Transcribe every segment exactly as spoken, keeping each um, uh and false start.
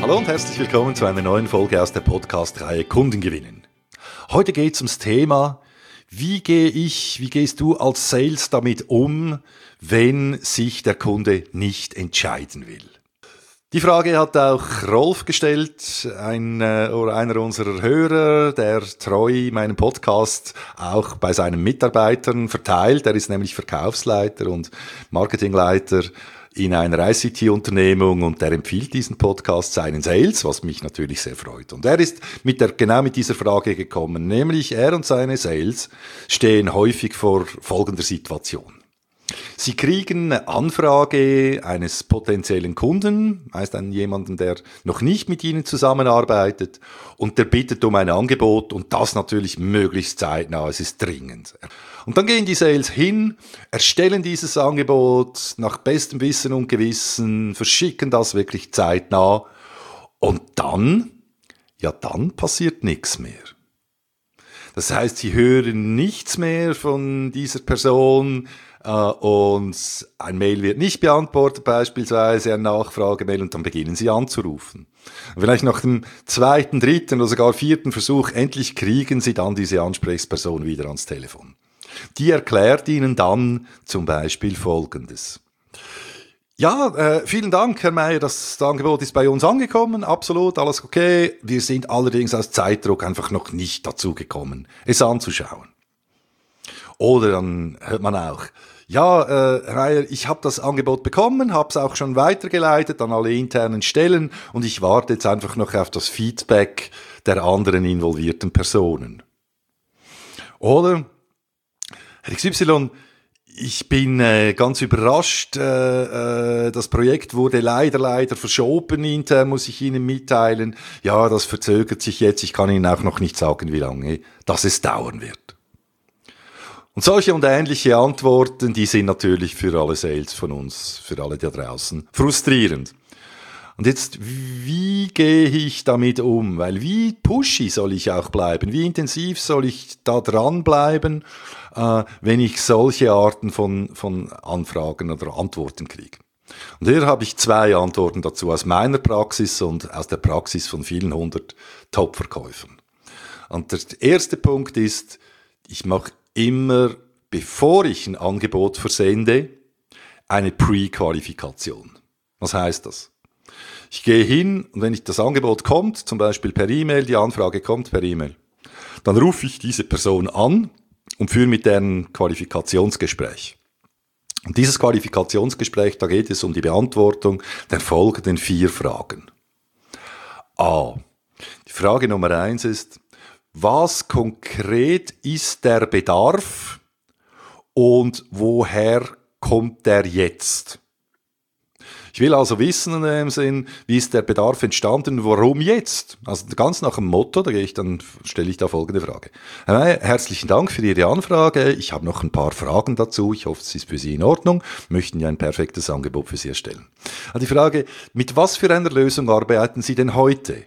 Hallo und herzlich willkommen zu einer neuen Folge aus der Podcast-Reihe Kunden gewinnen. Heute geht es ums Thema, wie gehe ich, wie gehst du als Sales damit um, wenn sich der Kunde nicht entscheiden will? Die Frage hat auch Rolf gestellt, ein, äh, oder einer unserer Hörer, der treu meinen Podcast auch bei seinen Mitarbeitern verteilt. Er ist nämlich Verkaufsleiter und Marketingleiter in einer I C T-Unternehmung und der empfiehlt diesen Podcast seinen Sales, was mich natürlich sehr freut. Und er ist mit der, genau mit dieser Frage gekommen, nämlich er und seine Sales stehen häufig vor folgender Situation. Sie kriegen eine Anfrage eines potenziellen Kunden, heißt einen jemanden, der noch nicht mit Ihnen zusammenarbeitet und der bittet um ein Angebot und das natürlich möglichst zeitnah, es ist dringend. Und dann gehen die Sales hin, erstellen dieses Angebot nach bestem Wissen und Gewissen, verschicken das wirklich zeitnah und dann, ja dann passiert nichts mehr. Das heißt, Sie hören nichts mehr von dieser Person, und ein Mail wird nicht beantwortet, beispielsweise ein Nachfragemail, und dann beginnen Sie anzurufen. Und vielleicht nach dem zweiten, dritten oder sogar vierten Versuch endlich kriegen Sie dann diese Ansprechperson wieder ans Telefon. Die erklärt Ihnen dann zum Beispiel Folgendes. Ja, äh, vielen Dank, Herr Meier, das Angebot ist bei uns angekommen, absolut, alles okay. Wir sind allerdings aus Zeitdruck einfach noch nicht dazu gekommen, es anzuschauen. Oder dann hört man auch, ja, äh, Herr Meier, ich habe das Angebot bekommen, habe es auch schon weitergeleitet an alle internen Stellen und ich warte jetzt einfach noch auf das Feedback der anderen involvierten Personen. Oder, Herr X Y, ich bin äh, ganz überrascht, äh, äh, das Projekt wurde leider, leider verschoben intern, muss ich Ihnen mitteilen. Ja, das verzögert sich jetzt, ich kann Ihnen auch noch nicht sagen, wie lange das es dauern wird. Und solche und ähnliche Antworten, die sind natürlich für alle Sales von uns, für alle da draußen, frustrierend. Und jetzt, wie gehe ich damit um? Weil wie pushy soll ich auch bleiben? Wie intensiv soll ich da dranbleiben, äh, wenn ich solche Arten von, von Anfragen oder Antworten kriege? Und hier habe ich zwei Antworten dazu aus meiner Praxis und aus der Praxis von vielen hundert Top-Verkäufern. Und der erste Punkt ist, ich mache immer, bevor ich ein Angebot versende, eine Pre-Qualifikation. Was heißt das? Ich gehe hin und wenn ich das Angebot kommt, zum Beispiel per E-Mail, die Anfrage kommt per E-Mail, dann rufe ich diese Person an und führe mit der ein Qualifikationsgespräch. Und dieses Qualifikationsgespräch, da geht es um die Beantwortung der folgenden vier Fragen. A. Die Frage Nummer eins ist, was konkret ist der Bedarf und woher kommt der jetzt? Ich will also wissen in dem Sinn, wie ist der Bedarf entstanden, warum jetzt? Also ganz nach dem Motto, da gehe ich dann, stelle ich da folgende Frage. Herr Meier, herzlichen Dank für Ihre Anfrage. Ich habe noch ein paar Fragen dazu. Ich hoffe, es ist für Sie in Ordnung. Möchten ja ein perfektes Angebot für Sie erstellen. Also die Frage, mit was für einer Lösung arbeiten Sie denn heute?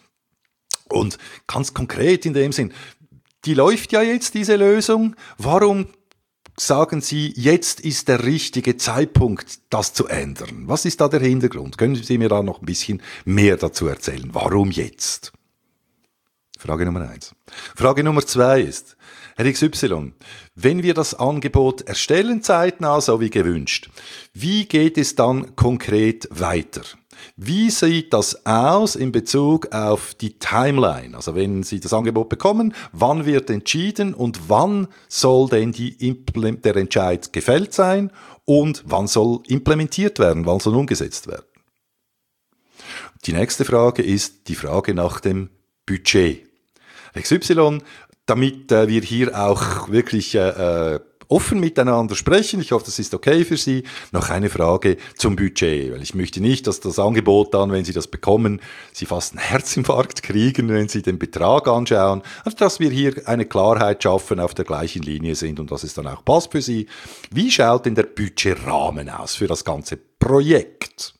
Und ganz konkret in dem Sinn, die läuft ja jetzt, diese Lösung. Warum sagen Sie, jetzt ist der richtige Zeitpunkt, das zu ändern? Was ist da der Hintergrund? Können Sie mir da noch ein bisschen mehr dazu erzählen? Warum jetzt? Frage Nummer eins. Frage Nummer zwei ist, Herr X Y, wenn wir das Angebot erstellen zeitnah, so wie gewünscht, wie geht es dann konkret weiter? Wie sieht das aus in Bezug auf die Timeline? Also wenn Sie das Angebot bekommen, wann wird entschieden und wann soll denn die Imple- der Entscheid gefällt sein und wann soll implementiert werden, wann soll umgesetzt werden? Die nächste Frage ist die Frage nach dem Budget. X Y, damit äh, wir hier auch wirklich äh, offen miteinander sprechen. Ich hoffe, das ist okay für Sie. Noch eine Frage zum Budget, weil ich möchte nicht, dass das Angebot dann, wenn Sie das bekommen, Sie fast einen Herzinfarkt kriegen, wenn Sie den Betrag anschauen. Also, dass wir hier eine Klarheit schaffen, auf der gleichen Linie sind und dass es dann auch passt für Sie. Wie schaut denn der Budgetrahmen aus für das ganze Projekt?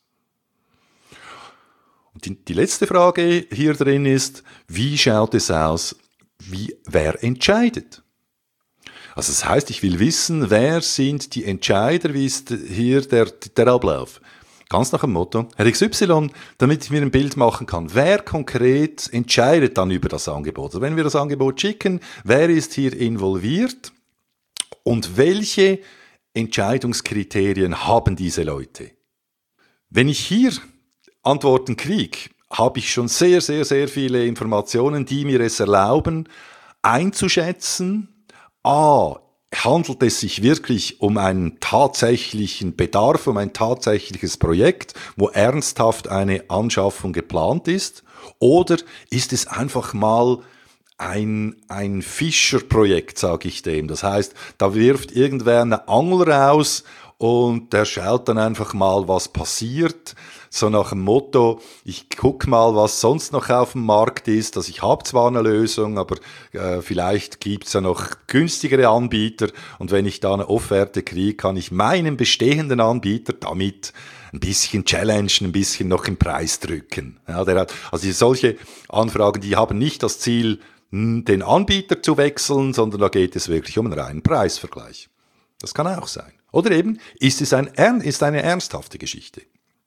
Und die, die letzte Frage hier drin ist, wie schaut es aus, wie, wer entscheidet? Also das heißt, ich will wissen, wer sind die Entscheider, wie ist hier der, der Ablauf? Ganz nach dem Motto, Herr X Y, damit ich mir ein Bild machen kann, wer konkret entscheidet dann über das Angebot? Also wenn wir das Angebot schicken, wer ist hier involviert und welche Entscheidungskriterien haben diese Leute? Wenn ich hier Antworten kriege, habe ich schon sehr, sehr, sehr viele Informationen, die mir es erlauben, einzuschätzen, a, handelt es sich wirklich um einen tatsächlichen Bedarf, um ein tatsächliches Projekt, wo ernsthaft eine Anschaffung geplant ist? Oder ist es einfach mal ein, ein Fischerprojekt, sage ich dem? Das heißt, da wirft irgendwer eine Angel raus und der schaut dann einfach mal, was passiert. So nach dem Motto, ich guck mal, was sonst noch auf dem Markt ist. Also ich habe zwar eine Lösung, aber äh, vielleicht gibt's ja noch günstigere Anbieter. Und wenn ich da eine Offerte kriege, kann ich meinen bestehenden Anbieter damit ein bisschen challengen, ein bisschen noch im Preis drücken. Ja, der hat, also solche Anfragen, die haben nicht das Ziel, den Anbieter zu wechseln, sondern da geht es wirklich um einen reinen Preisvergleich. Das kann auch sein. Oder eben, ist es ein, ist eine ernsthafte Geschichte.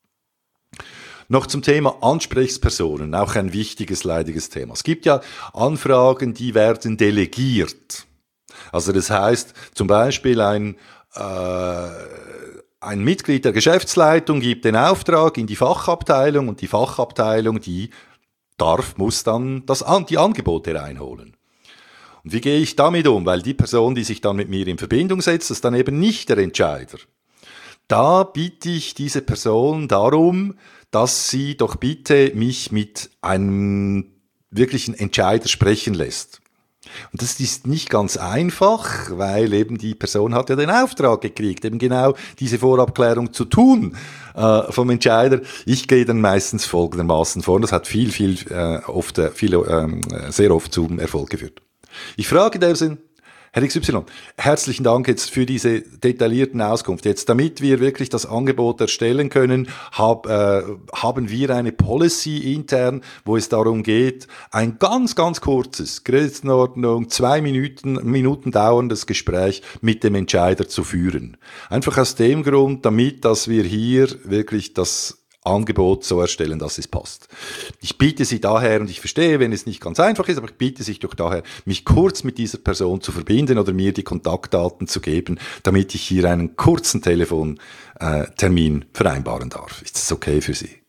Noch zum Thema Ansprechpersonen, auch ein wichtiges, leidiges Thema. Es gibt ja Anfragen, die werden delegiert. Also das heißt, zum Beispiel ein, äh, ein Mitglied der Geschäftsleitung gibt den Auftrag in die Fachabteilung und die Fachabteilung, die darf, muss dann das, die Angebote reinholen. Und wie gehe ich damit um? Weil die Person, die sich dann mit mir in Verbindung setzt, ist dann eben nicht der Entscheider. Da bitte ich diese Person darum, dass sie doch bitte mich mit einem wirklichen Entscheider sprechen lässt. Und das ist nicht ganz einfach, weil eben die Person hat ja den Auftrag gekriegt, eben genau diese Vorabklärung zu tun äh, vom Entscheider. Ich gehe dann meistens folgendermaßen vor, und das hat viel, viel, äh, oft, äh, viel, äh, sehr oft zum Erfolg geführt. Ich frage in dem Sinn, Herr X Y, herzlichen Dank jetzt für diese detaillierten Auskunft. Jetzt, damit wir wirklich das Angebot erstellen können, hab, äh, haben wir eine Policy intern, wo es darum geht, ein ganz, ganz kurzes, Größenordnung, zwei Minuten, Minuten dauerndes Gespräch mit dem Entscheider zu führen. Einfach aus dem Grund, damit, dass wir hier wirklich das Angebot so erstellen, dass es passt. Ich biete Sie daher, und ich verstehe, wenn es nicht ganz einfach ist, aber ich biete Sie doch daher, mich kurz mit dieser Person zu verbinden oder mir die Kontaktdaten zu geben, damit ich hier einen kurzen Telefontermin vereinbaren darf. Ist das okay für Sie?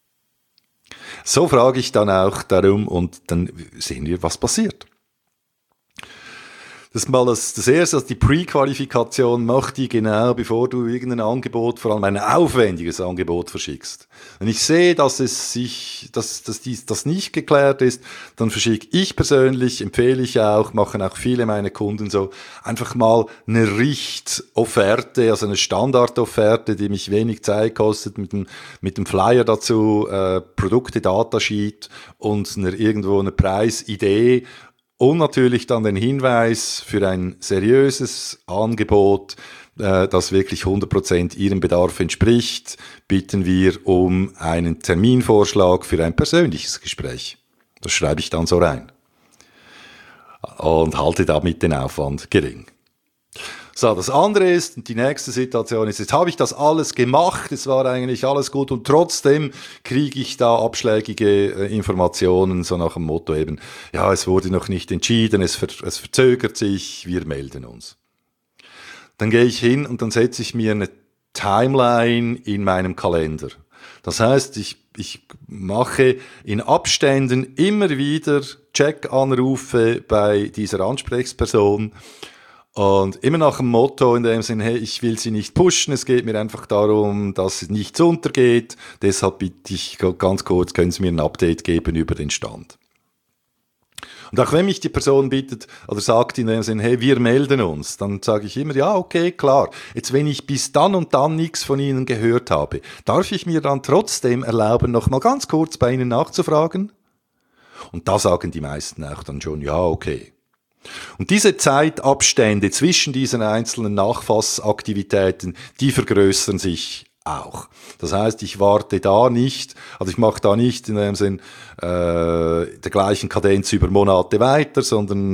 So frage ich dann auch darum und dann sehen wir, was passiert. Das ist mal das, das Erste, also die Pre-Qualifikation mach die genau, bevor du irgendein Angebot, vor allem ein aufwendiges Angebot verschickst. Wenn ich sehe, dass es sich, dass, dass dies, das nicht geklärt ist, dann verschicke ich persönlich, empfehle ich auch, machen auch viele meiner Kunden so, einfach mal eine Richtofferte, also eine Standardofferte, die mich wenig Zeit kostet, mit dem, mit dem Flyer dazu, äh, Produkte, Datasheet und eine, irgendwo eine Preisidee. Und natürlich dann den Hinweis für ein seriöses Angebot, äh, das wirklich hundert Prozent Ihrem Bedarf entspricht, bitten wir um einen Terminvorschlag für ein persönliches Gespräch. Das schreibe ich dann so rein. Und halte damit den Aufwand gering. So, das andere ist, und die nächste Situation ist, jetzt habe ich das alles gemacht, es war eigentlich alles gut und trotzdem kriege ich da abschlägige äh, Informationen, so nach dem Motto eben, ja, es wurde noch nicht entschieden, es, ver- es verzögert sich, wir melden uns. Dann gehe ich hin und dann setze ich mir eine Timeline in meinem Kalender. Das heißt, ich, ich mache in Abständen immer wieder Check-Anrufe bei dieser Ansprechperson. Und immer nach dem Motto in dem Sinne, hey, ich will sie nicht pushen, es geht mir einfach darum, dass nichts untergeht. Deshalb bitte ich ganz kurz, können Sie mir ein Update geben über den Stand. Und auch wenn mich die Person bittet oder sagt in dem Sinne, hey, wir melden uns, dann sage ich immer, ja, okay, klar. Jetzt, wenn ich bis dann und dann nichts von Ihnen gehört habe, darf ich mir dann trotzdem erlauben, noch mal ganz kurz bei Ihnen nachzufragen? Und da sagen die meisten auch dann schon, ja, okay. Und diese Zeitabstände zwischen diesen einzelnen Nachfassaktivitäten, die vergrößern sich auch. Das heißt, ich warte da nicht, also ich mache da nicht in dem Sinn äh, der gleichen Kadenz über Monate weiter, sondern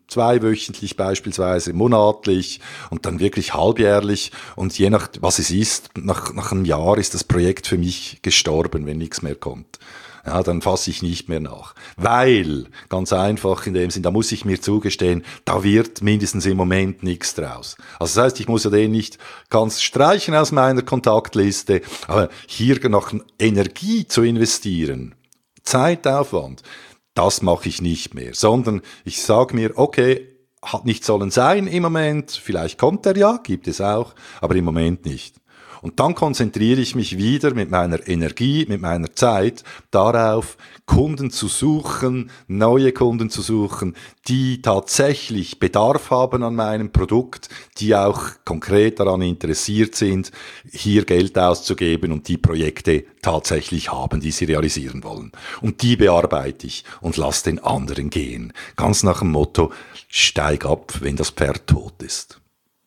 zweiwöchentlich beispielsweise, monatlich und dann wirklich halbjährlich. Und je nach, was es ist, nach, nach einem Jahr ist das Projekt für mich gestorben, wenn nichts mehr kommt. Ja, dann fasse ich nicht mehr nach. Weil, ganz einfach in dem Sinn, da muss ich mir zugestehen, da wird mindestens im Moment nichts draus. Also das heißt, ich muss ja den nicht ganz streichen aus meiner Kontaktliste, aber hier noch Energie zu investieren, Zeitaufwand, das mache ich nicht mehr, sondern ich sage mir, okay, hat nicht sollen sein im Moment, vielleicht kommt er ja, gibt es auch, aber im Moment nicht. Und dann konzentriere ich mich wieder mit meiner Energie, mit meiner Zeit darauf, Kunden zu suchen, neue Kunden zu suchen, die tatsächlich Bedarf haben an meinem Produkt, die auch konkret daran interessiert sind, hier Geld auszugeben und die Projekte tatsächlich haben, die sie realisieren wollen. Und die bearbeite ich und lasse den anderen gehen. Ganz nach dem Motto, steig ab, wenn das Pferd tot ist.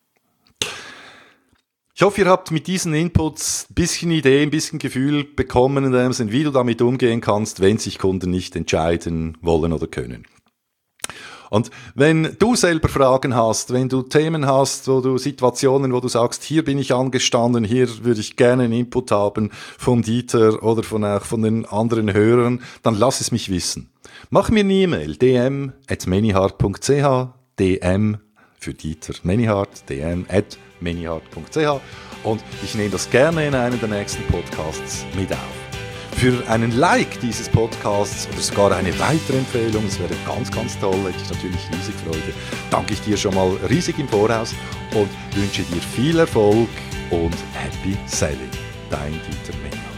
Ich hoffe, ihr habt mit diesen Inputs ein bisschen Idee, ein bisschen Gefühl bekommen, in dem Sinn, wie du damit umgehen kannst, wenn sich Kunden nicht entscheiden wollen oder können. Und wenn du selber Fragen hast, wenn du Themen hast, wo du Situationen, wo du sagst, hier bin ich angestanden, hier würde ich gerne einen Input haben vom Dieter oder von, auch von den anderen Hörern, dann lass es mich wissen. Mach mir eine E-Mail, d m at manyhart punkt c h, D M für Dieter Manyhart, d m at manyhart punkt c h und ich nehme das gerne in einem der nächsten Podcasts mit auf. Für einen Like dieses Podcasts oder sogar eine weitere Empfehlung, das wäre ganz, ganz toll, hätte ich natürlich riesig Freude, danke ich dir schon mal riesig im Voraus und wünsche dir viel Erfolg und Happy Selling. Dein Dieter Manyhart.